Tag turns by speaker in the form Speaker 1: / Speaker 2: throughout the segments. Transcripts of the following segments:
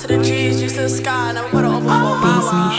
Speaker 1: to the G's, G's to the sky, and I put it on before mama.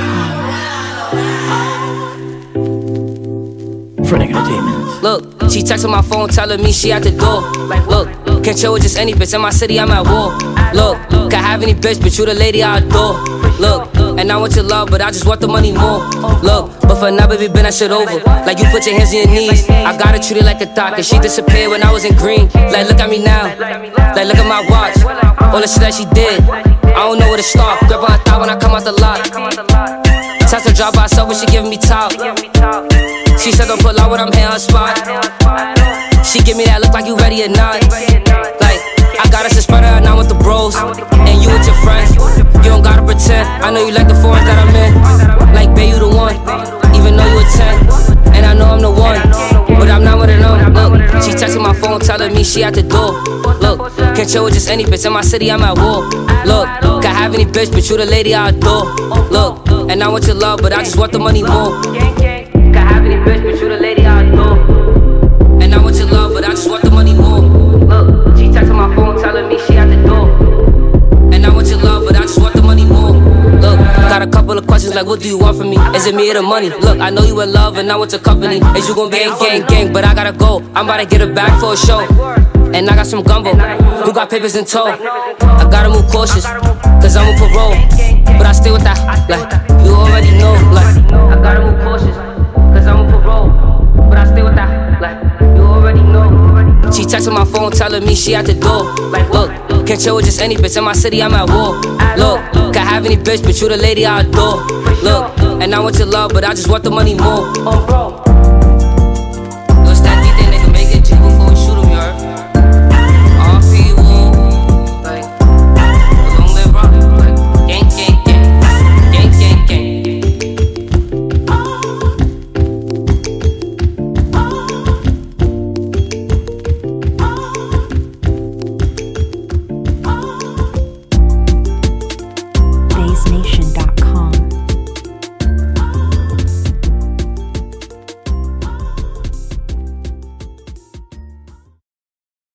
Speaker 2: Fronting Entertainment.
Speaker 3: Look, she texting my phone telling me she at the door. Look, can't chill with just any bitch in my city, I'm at war. Look, can't have any bitch, but you the lady I adore. Look, and I want your love, but I just want the money more. Look, but for now, baby, been that shit over. Like you put your hands on your knees. I gotta treat it like a thought, cause she disappeared when I was in green. Like look at me now, like look at my watch. All the shit that she did, I don't know where to start. Grab her thigh when I come out the lot. Test her drop by herself when she giving me top. She said don't pull out when I'm here on spot. She give me that look like you ready or not. Like I got us a spreader and I'm with the bros, and you with your friends. You don't gotta pretend. I know you like the foreigns that I'm in. Like babe, you the one, even though you a 10. And I know I'm the one, but I'm not one of them. Look, she texting my phone telling me she at the door. Look, can't chill with just any bitch in my city, I'm at war. Look, can't have any bitch, but you the lady I adore. Look, and I want your love, but I just want the money more. Can't have any bitch, but you the lady I adore. And I want your love, but I just want the money more. Look, she texting my phone telling me she at the door. And I want your love, but I just want the money more. Look, got a couple of questions like what do you want from me? Is it me or the money? Look, I know you in love and I want your company. Is you gon' be gang, but I gotta go. I'm about to get it back for a show. And I got some gumbo, who got papers in tow. I gotta move cautious, cause I'm on parole. But I stay with that, like, you already know. Like, I gotta move cautious, cause I'm on parole. But I stay with that, like, you already know. She texting my phone telling me she at the door. Look, can't chill with just any bitch in my city, I'm at war. Look, can't have any bitch, but you the lady I adore. Look, and I want your love, but I just want the money more.